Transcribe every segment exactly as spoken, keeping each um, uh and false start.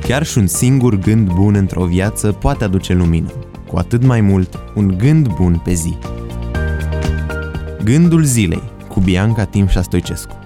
Chiar și un singur gând bun într-o viață poate aduce lumină, cu atât mai mult un gând bun pe zi. Gândul zilei cu Bianca Timșa Stoicescu.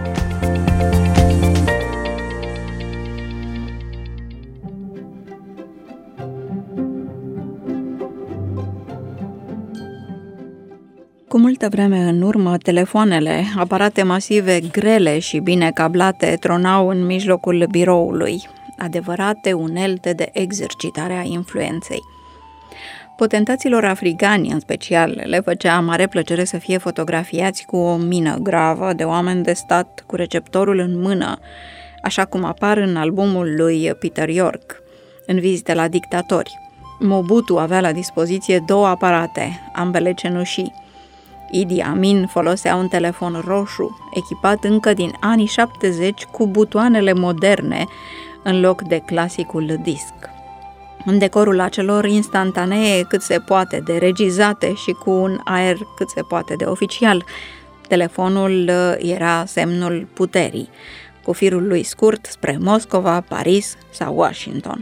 Cu multă vreme în urmă, telefoanele, aparate masive grele și bine cablate, tronau în mijlocul biroului, adevărate unelte de exercitare a influenței. Potentaților africani, în special, le făcea mare plăcere să fie fotografiați cu o mină gravă de oameni de stat cu receptorul în mână, așa cum apar în albumul lui Peter York, în vizite la dictatori. Mobutu avea la dispoziție două aparate, ambele cenușii. Idi Amin folosea un telefon roșu, echipat încă din anii șaptezeci cu butoanele moderne, în loc de clasicul disc. În decorul acelor instantanee cât se poate de regizate și cu un aer cât se poate de oficial, telefonul era semnul puterii, cu firul lui scurt spre Moscova, Paris sau Washington.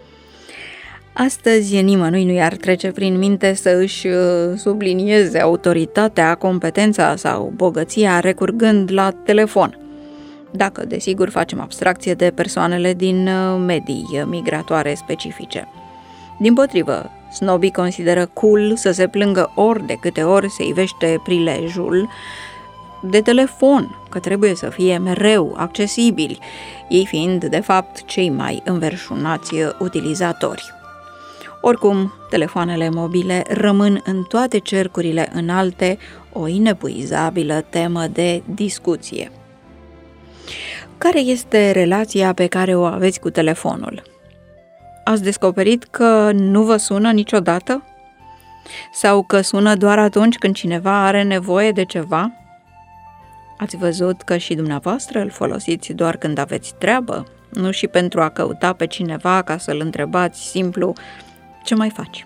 Astăzi nimănui nu i-ar trece prin minte să își sublinieze autoritatea, competența sau bogăția recurgând la telefon, dacă desigur facem abstracție de persoanele din medii migratoare specifice. Dimpotrivă, snobii consideră cool să se plângă ori de câte ori se ivește prilejul de telefon, că trebuie să fie mereu accesibili, ei fiind de fapt cei mai înverșunați utilizatori. Oricum, telefoanele mobile rămân în toate cercurile înalte o inepuizabilă temă de discuție. Care este relația pe care o aveți cu telefonul? Ați descoperit că nu vă sună niciodată? Sau că sună doar atunci când cineva are nevoie de ceva? Ați văzut că și dumneavoastră îl folosiți doar când aveți treabă, nu și pentru a căuta pe cineva ca să-l întrebați simplu: ce mai faci?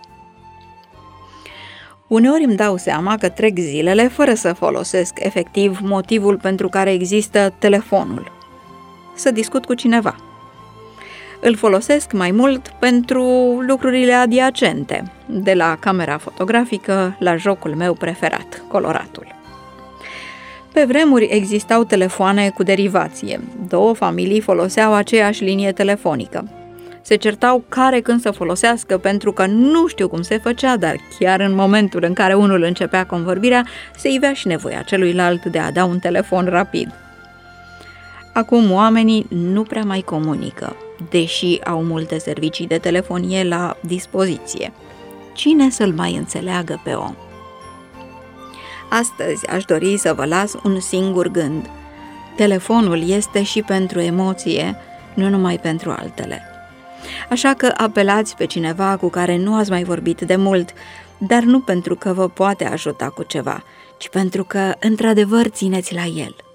Uneori îmi dau seama că trec zilele fără să folosesc efectiv motivul pentru care există telefonul. Să discut cu cineva. Îl folosesc mai mult pentru lucrurile adiacente, de la camera fotografică la jocul meu preferat, coloratul. Pe vremuri existau telefoane cu derivație. Două familii foloseau aceeași linie telefonică. Se certau care când să folosească pentru că nu știu cum se făcea, dar chiar în momentul în care unul începea convorbirea, se ivea și nevoia celuilalt de a da un telefon rapid. Acum oamenii nu prea mai comunică, deși au multe servicii de telefonie la dispoziție. Cine să-l mai înțeleagă pe om? Astăzi aș dori să vă las un singur gând. Telefonul este și pentru emoție, nu numai pentru altele. Așa că apelați pe cineva cu care nu ați mai vorbit de mult, dar nu pentru că vă poate ajuta cu ceva, ci pentru că într-adevăr țineți la el.